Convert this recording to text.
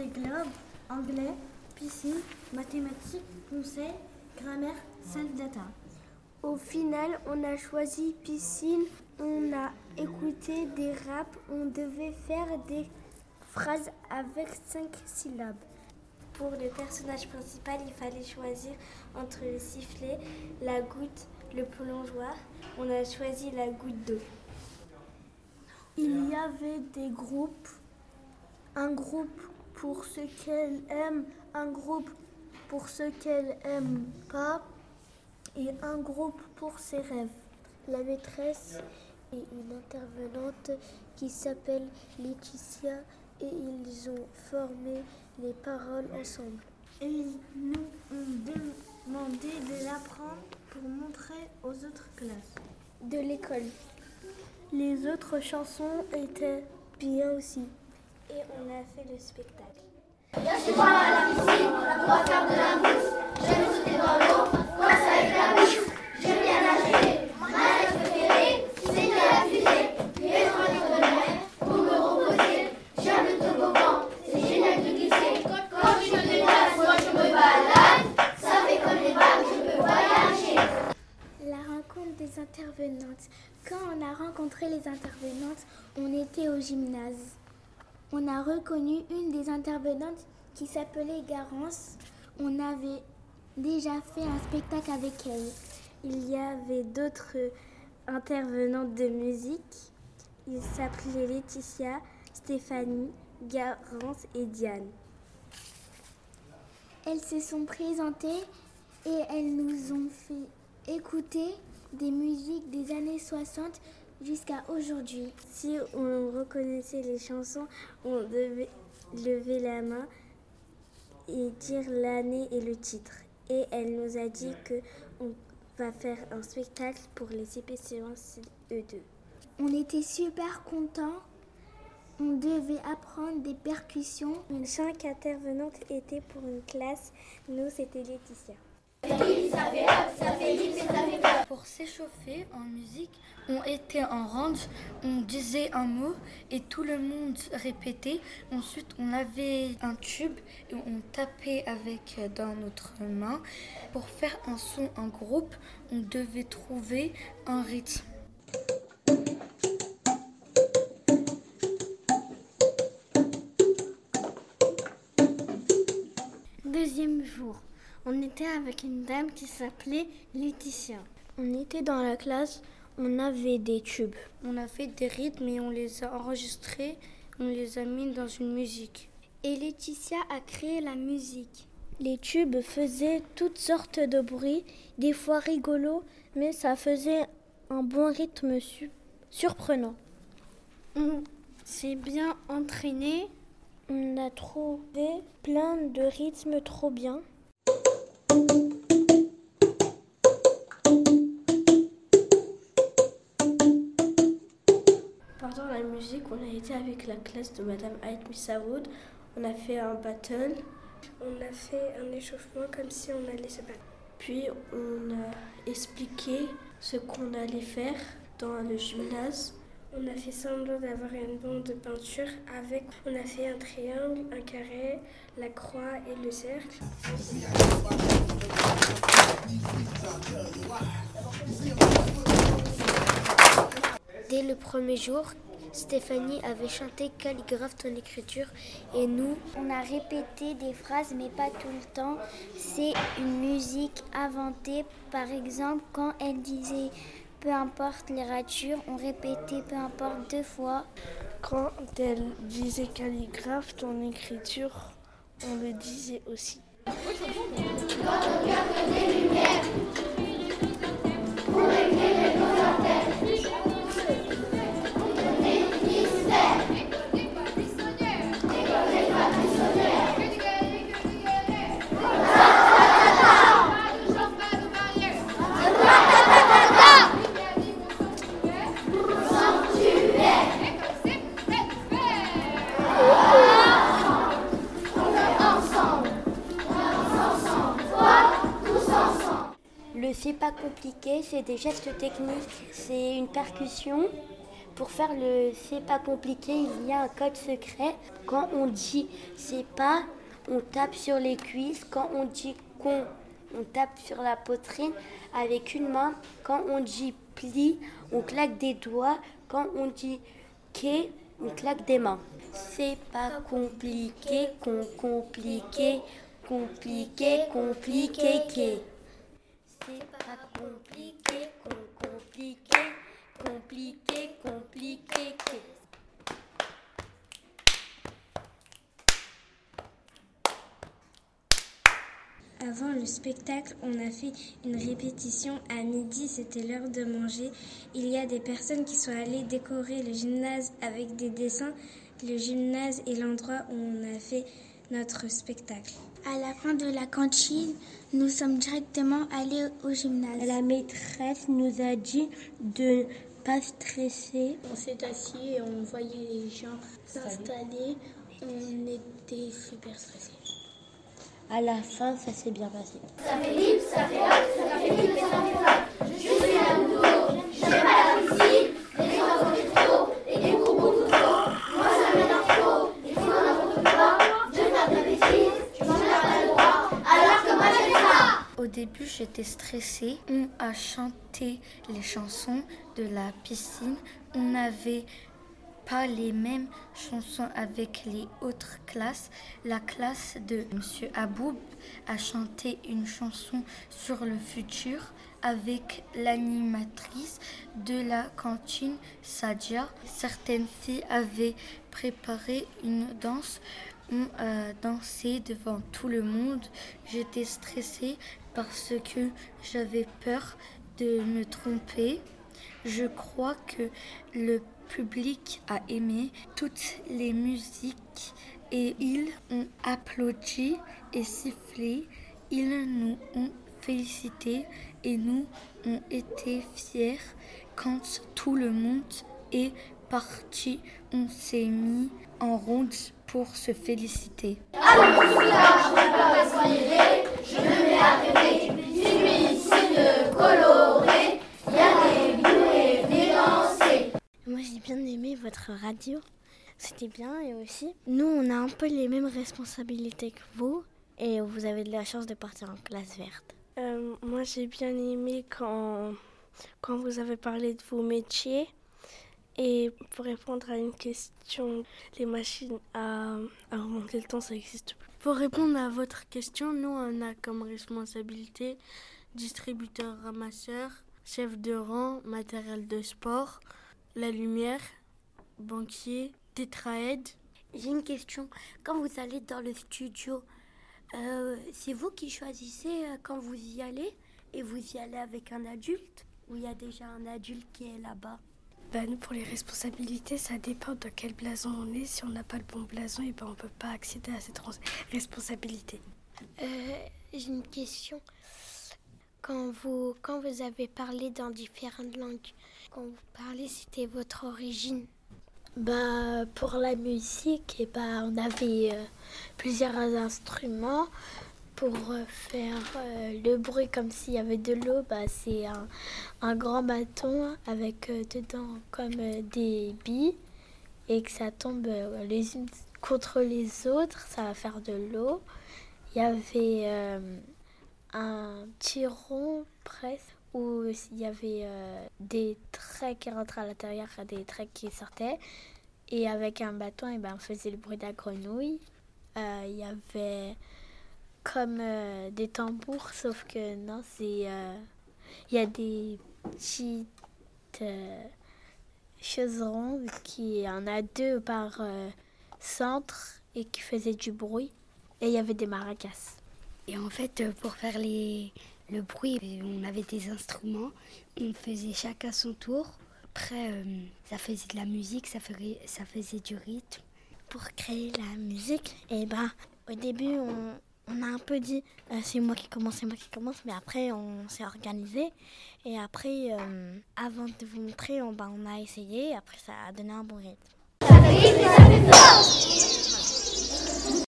les globes, anglais, piscine, mathématiques, conseil, grammaire, salle data. Au final, on a choisi piscine, on a écouté des raps, on devait faire des phrases avec 5 syllabes. Pour le personnage principal, il fallait choisir entre le sifflet, la goutte, le plongeoir. On a choisi la goutte d'eau. Il y avait des groupes, un groupe pour ceux qu'elle aime, un groupe pour ceux qu'elle aime pas et un groupe pour ses rêves. La maîtresse est une intervenante qui s'appelle Laetitia et ils ont formé les paroles ensemble. Et ils nous ont demandé de l'apprendre pour montrer aux autres classes de l'école. Les autres chansons étaient bien aussi. Et on a fait le spectacle. Viens chez moi à la piscine, on va faire de la mousse. J'aime sauter dans l'eau, coince avec la bouche. J'aime bien nager, ma nage préférée, c'est de la fusée. Et dans les de mer, pour me reposer. J'aime le toboggan, c'est génial de glisser. Quand je me déplace, moi je me balade. Ça fait comme les vagues, je peux voyager. La rencontre des intervenantes. Quand on a rencontré les intervenantes, on était au gymnase. On a reconnu une des intervenantes qui s'appelait Garance. On avait déjà fait un spectacle avec elle. Il y avait d'autres intervenantes de musique. Ils s'appelaient Laetitia, Stéphanie, Garance et Diane. Elles se sont présentées et elles nous ont fait écouter des musiques des années 60 jusqu'à aujourd'hui. Si on reconnaissait les chansons, on devait lever la main et dire l'année et le titre. Et elle nous a dit qu'on va faire un spectacle pour les CP1 CE2. On était super contents. On devait apprendre des percussions. 5 intervenantes étaient pour une classe. Nous, c'était Laetitia. Pour s'échauffer en musique, on était en range, on disait un mot et tout le monde répétait. Ensuite, on avait un tube et on tapait avec dans notre main. Pour faire un son en groupe, on devait trouver un rythme. Deuxième jour. On était avec une dame qui s'appelait Laetitia. On était dans la classe, on avait des tubes. On a fait des rythmes et on les a enregistrés, on les a mis dans une musique. Et Laetitia a créé la musique. Les tubes faisaient toutes sortes de bruits, des fois rigolos, mais ça faisait un bon rythme surprenant. On s'est bien entraîné. On a trouvé plein de rythmes trop bien. Pendant la musique, on a été avec la classe de Madame Aït Missaoud. On a fait un battle. On a fait un échauffement comme si on allait se battre. Puis on a expliqué ce qu'on allait faire dans le gymnase. On a fait semblant d'avoir une bande de peinture avec, on a fait un triangle, un carré, la croix et le cercle. Dès le premier jour, Stéphanie avait chanté Calligraphe ton écriture et nous, on a répété des phrases mais pas tout le temps. C'est une musique inventée, par exemple quand elle disait peu importe les ratures, on répétait peu importe 2 fois. Quand elle disait calligraphe, ton écriture, on le disait aussi. Dans le cœur des lumières, pour éclairer nos artères, pour donner du mystère. École des patrissonnières. Le c'est pas compliqué, c'est des gestes techniques, c'est une percussion Pour faire le c'est pas compliqué, il y a un code secret. Quand on dit c'est pas, on tape sur les cuisses. Quand on dit con, on tape sur la poitrine avec une main. Quand on dit pli, on claque des doigts. Quand on dit qu'est, on claque des mains. C'est pas compliqué, compliqué, compliqué, compliqué, qu'est. C'est pas compliqué, compliqué, compliqué, compliqué, qu'est. Avant le spectacle, on a fait une répétition à midi, c'était l'heure de manger. Il y a des personnes qui sont allées décorer le gymnase avec des dessins. Le gymnase est l'endroit où on a fait notre spectacle. À la fin de la cantine, nous sommes directement allés au gymnase. La maîtresse nous a dit de ne pas stresser. On s'est assis et on voyait les gens s'installer. On était super stressés. À la fin, ça s'est bien passé. Ça fait libre, ça fait hop, ça fait libre et ça fait flop. Je suis un boulot, j'aime pas la piscine, les enfants fait trop, et des cours beaucoup trop. Moi ça m'énerve trop, il faut n'importe quoi, de faire de la bêtise, je n'en ai pas le droit, alors que moi j'aime ça. Au début, j'étais stressée. On a chanté les chansons de la piscine. On n'avait pas les mêmes chansons avec les autres classes. La classe de Monsieur Aboub a chanté une chanson sur le futur avec l'animatrice de la cantine, Sadia. Certaines filles avaient préparé une danse. On a dansé devant tout le monde. J'étais stressée parce que j'avais peur de me tromper. Je crois que le public a aimé toutes les musiques et ils ont applaudi et sifflé. Ils nous ont félicités et nous ont été fiers. Quand tout le monde est parti, on s'est mis en ronde pour se féliciter. Allons tous là, je ne peux pas soigner, je me mets à rêver. Une médecine colorée, il y a des bouées, venez danser. Moi, j'ai bien aimé votre radio. C'était bien et aussi, nous, on a un peu les mêmes responsabilités que vous et vous avez de la chance de partir en classe verte. Moi, j'ai bien aimé quand vous avez parlé de vos métiers. Et pour répondre à une question, les machines à remonter le temps, ça n'existe plus. Pour répondre à votre question, nous, on a comme responsabilité distributeur, ramasseur, chef de rang, matériel de sport, la lumière, banquier, tétraède. J'ai une question. Quand vous allez dans le studio, c'est vous qui choisissez quand vous y allez et vous y allez avec un adulte ou il y a déjà un adulte qui est là-bas? Nous, pour les responsabilités, ça dépend de quel blason on est. Si on n'a pas le bon blason, on ne peut pas accéder à cette responsabilité. J'ai une question. Quand vous avez parlé dans différentes langues, quand vous parlez, c'était votre origine? Pour la musique, on avait plusieurs instruments. Pour faire le bruit comme s'il y avait de l'eau, c'est un grand bâton avec dedans comme des billes et que ça tombe les unes contre les autres, ça va faire de l'eau. Il y avait un petit rond presque où il y avait des traits qui rentraient à l'intérieur et des traits qui sortaient. Et avec un bâton, on faisait le bruit de la grenouille. Il y avait comme des tambours, sauf que non, il y a des petites choses rondes qui en a 2 par centre et qui faisaient du bruit. Et il y avait des maracas. Et en fait, pour faire le bruit, on avait des instruments, on faisait chacun son tour. Après, ça faisait de la musique, ça faisait du rythme. Pour créer la musique, au début, on a un peu dit c'est moi qui commence, mais après on s'est organisé et après avant de vous montrer on a essayé et après ça a donné un bon rythme. Ça fait libre et ça fait fort.